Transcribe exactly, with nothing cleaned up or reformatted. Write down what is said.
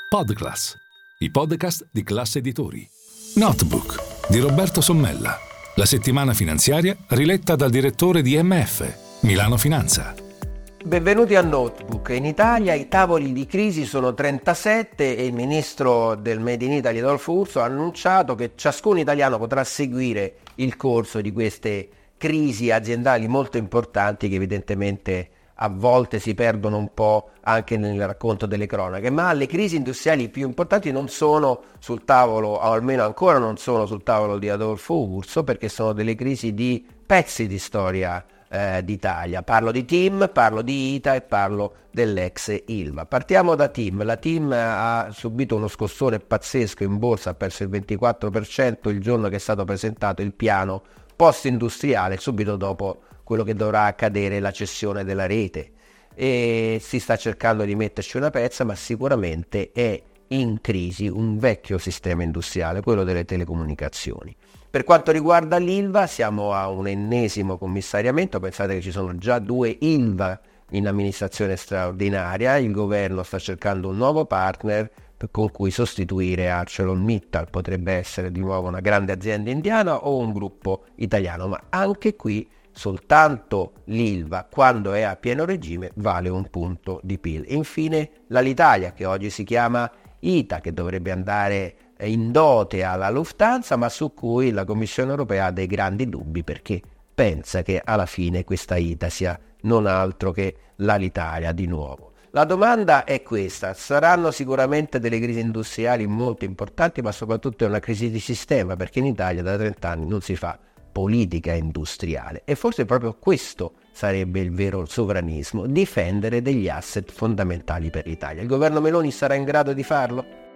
Podclass, i podcast di Class Editori. Notebook di Roberto Sommella, la settimana finanziaria riletta dal direttore di M F, Milano Finanza. Benvenuti a Notebook. In Italia i tavoli di crisi sono trentasette e il ministro del Made in Italy Adolfo Urso ha annunciato che ciascun italiano potrà seguire il corso di queste crisi aziendali molto importanti che evidentemente a volte si perdono un po' anche nel racconto delle cronache, ma le crisi industriali più importanti non sono sul tavolo, o almeno ancora non sono sul tavolo di Adolfo Urso, perché sono delle crisi di pezzi di storia eh, d'Italia. Parlo di TIM, parlo di I T A e parlo dell'ex Ilva. Partiamo da TIM. La TIM ha subito uno scossone pazzesco in borsa, ha perso il ventiquattro per cento il giorno che è stato presentato il piano post-industriale, subito dopo quello che dovrà accadere, la cessione della rete, e si sta cercando di metterci una pezza, ma sicuramente è in crisi un vecchio sistema industriale, quello delle telecomunicazioni. Per quanto riguarda l'Ilva, siamo a un ennesimo commissariamento. Pensate che ci sono già due Ilva in amministrazione straordinaria, il governo sta cercando un nuovo partner con cui sostituire ArcelorMittal, potrebbe essere di nuovo una grande azienda indiana o un gruppo italiano, ma anche qui soltanto l'Ilva, quando è a pieno regime, vale un punto di P I L. E infine l'Alitalia, che oggi si chiama I T A, che dovrebbe andare in dote alla Lufthansa, ma su cui la Commissione europea ha dei grandi dubbi, perché pensa che alla fine questa I T A sia non altro che l'Alitalia di nuovo. La domanda è questa: saranno sicuramente delle crisi industriali molto importanti, ma soprattutto è una crisi di sistema, perché in Italia da trenta anni non si fa politica industriale, e forse proprio questo sarebbe il vero sovranismo, difendere degli asset fondamentali per l'Italia. Il governo Meloni sarà in grado di farlo?